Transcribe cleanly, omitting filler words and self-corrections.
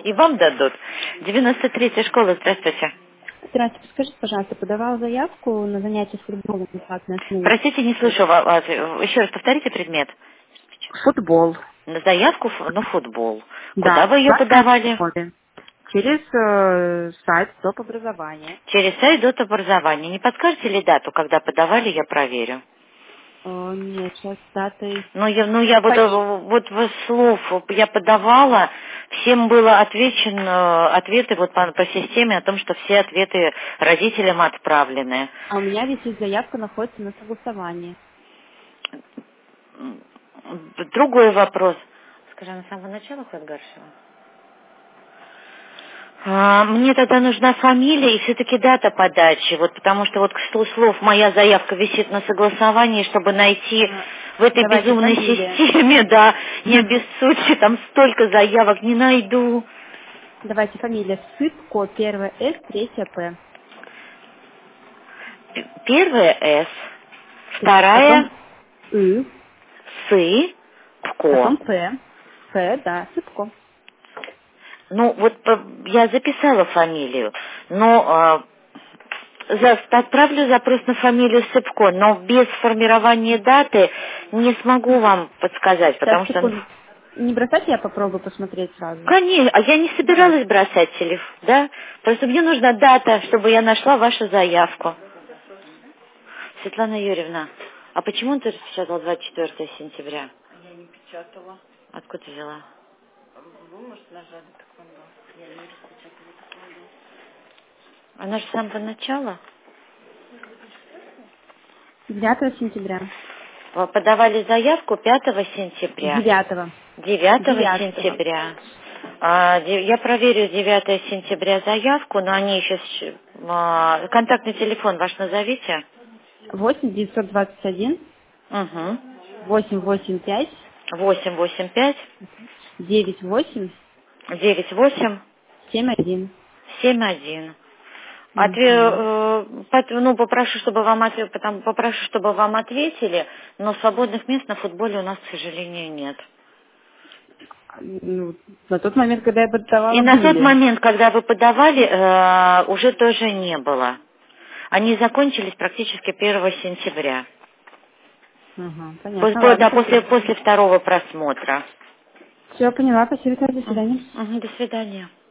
И вам дадут. 93-я школа, здравствуйте. Здравствуйте, скажите, пожалуйста, подавала заявку на занятие футболом на платной основе. Простите, не слышу вас. Еще раз повторите предмет. Футбол. На заявку на футбол. Куда Да, вы в ее платной подавали? основе. Через сайт доп. Образования. Через сайт ДОТ образования. Не подскажете ли дату, когда подавали, я проверю. Нет, сейчас датой... Ну я вот слов я подавала, всем было ответы вот по системе о том, что все ответы родителям отправлены. А у меня висит заявка, находится на согласовании. Другой вопрос. Скажи, на самого начала хоть Гаршева? Мне тогда нужна фамилия и все-таки дата подачи, вот потому что вот к слову слов моя заявка висит на согласовании, чтобы найти в этой Давайте безумной фамилия. системе, да, не обессудьте, там столько заявок не найду. Давайте фамилия. Сыпко, первое С, третье П. Первая С, Потом вторая И, Сы, Ко. потом П. П, да, Сыпко. Ну, вот я записала фамилию, но отправлю запрос на фамилию Сыпко, но без формирования даты не смогу вам подсказать, Сейчас, потому что... секунду. Не бросать, я попробую посмотреть сразу. Конечно, а я не Давайте. собиралась бросать телефон, да? Просто мне нужна дата, чтобы я нашла вашу заявку. Светлана Юрьевна, а почему ты распечатала 24 сентября? Я не печатала. Откуда взяла? Вы, может, нажали таквондо. Я не распечатала таквондо. Она же с самого начала. 9 сентября. Подавали заявку 5 сентября. 9. 9 9. сентября. Я проверю 9 сентября заявку, но они еще... контактный телефон ваш назовите. 8 921 Угу. 885 885 98 98 71. 71. Угу. Попрошу, чтобы вам ответили, но свободных мест на футболе у нас, к сожалению, нет. Ну, на тот момент, когда я И подавала, на тот были. момент, когда вы подавали, уже тоже не было. Они закончились практически 1 сентября. Ага, понятно. Ладно, Да, спасибо. после второго просмотра. Все, поняла. Спасибо. До свидания. До свидания.